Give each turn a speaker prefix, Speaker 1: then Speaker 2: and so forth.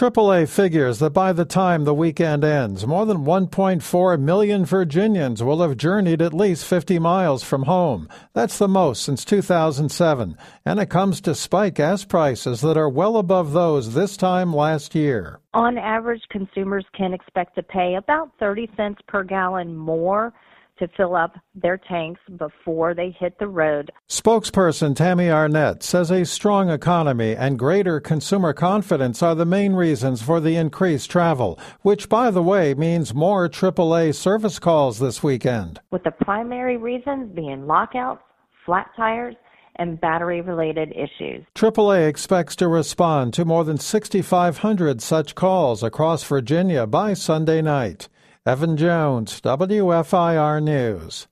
Speaker 1: AAA figures that by the time the weekend ends, more than 1.4 million Virginians will have journeyed at least 50 miles from home. That's the most since 2007, and it comes despite gas prices that are well above those this time last year.
Speaker 2: On average, consumers can expect to pay about 30 cents per gallon more to fill up their tanks before they hit the road.
Speaker 1: Spokesperson Tammy Arnett says a strong economy and greater consumer confidence are the main reasons for the increased travel, which, by the way, means more AAA service calls this weekend.
Speaker 2: With the primary reasons being lockouts, flat tires, and battery-related issues.
Speaker 1: AAA expects to respond to more than 6,500 such calls across Virginia by Sunday night. Evan Jones, WFIR News.